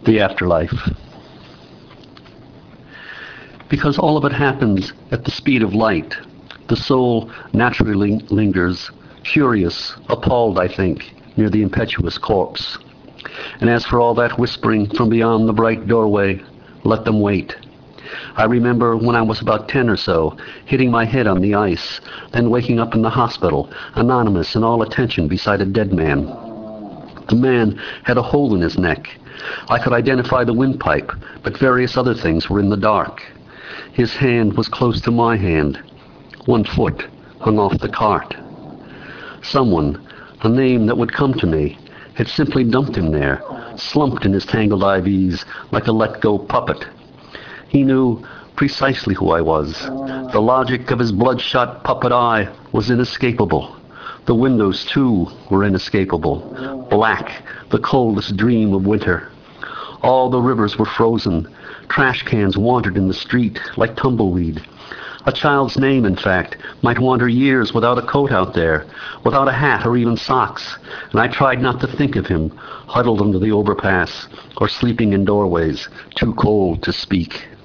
the afterlife. Because all of it happens at the speed of light, the soul naturally lingers, curious, appalled, I think, near the impetuous corpse. And as for all that whispering from beyond the bright doorway, let them wait. I remember when I was about 10 or so, hitting my head on the ice, then waking up in the hospital, anonymous and all attention beside a dead man. The man had a hole in his neck. I could identify the windpipe, but various other things were in the dark. His hand was close to my hand. 1 foot hung off the cart. Someone, a name that would come to me, had simply dumped him there, slumped in his tangled IVs like a let-go puppet. He knew precisely who I was. The logic of his bloodshot puppet eye was inescapable. The windows, too, were inescapable. Black, the coldest dream of winter. All the rivers were frozen. Trash cans wandered in the street like tumbleweed. A child's name, in fact, might wander years without a coat out there, without a hat or even socks, and I tried not to think of him, huddled under the overpass or sleeping in doorways, too cold to speak.